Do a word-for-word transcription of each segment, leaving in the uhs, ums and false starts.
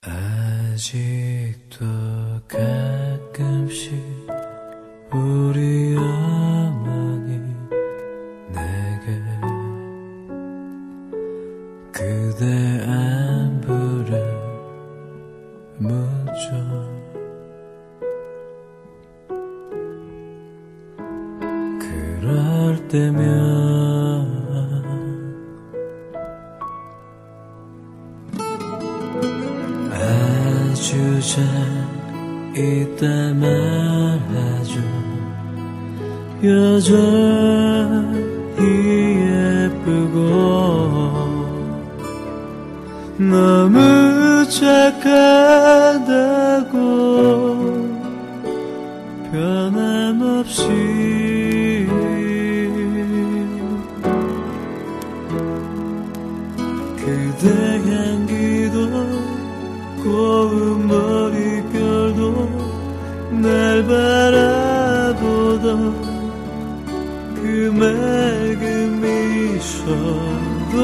아직도 가끔씩 우리 어머니 내게 그대 안부를 묻죠. 그럴 때면 아주 잘 있다 말하죠. 여전히 예쁘고 너무 착하다고 변함없이 그대 향기도 고운 머릿결도 날 바라보던 그 맑은 미소도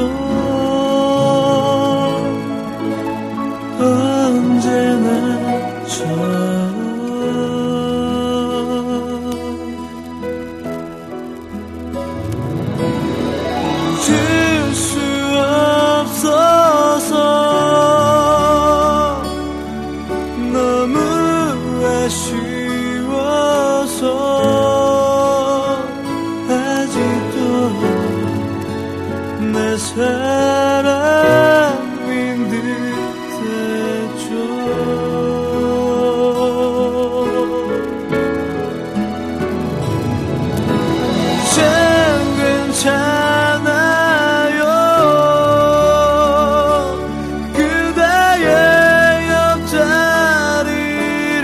언제나 저 잊을 수 없어서 너무 아쉬워서 아직도 내 사람인 듯했죠. 이젠 괜찮아요. 그대의 옆자리를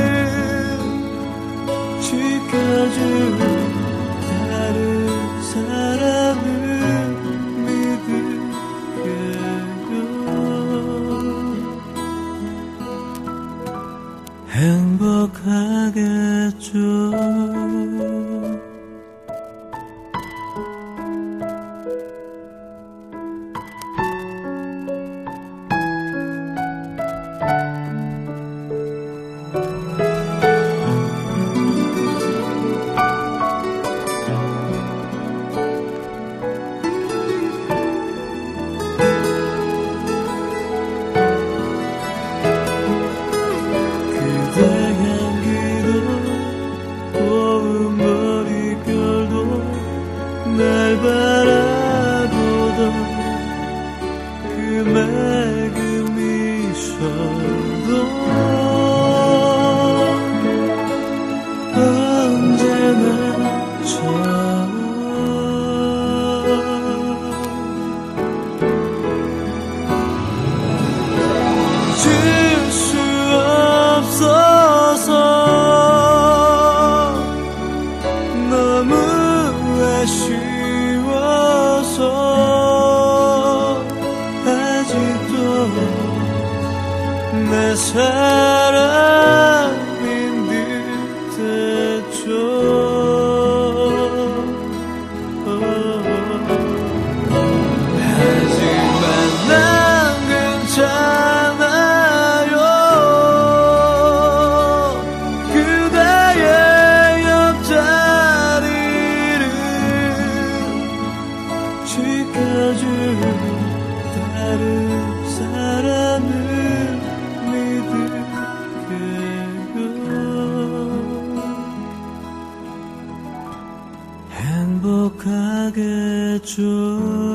지켜줄 다른 사람을 믿을게요. 행복하겠죠. 날 바라보던 그 맑은 미소도 언제나 저 잊을 수 없어서 너무 아쉬워서 아직도 내 사람인 듯했죠. 하지만 난 괜찮아요. 그대의 옆자리를 지켜줄 다른 사람을 믿을게요. 행복하겠죠.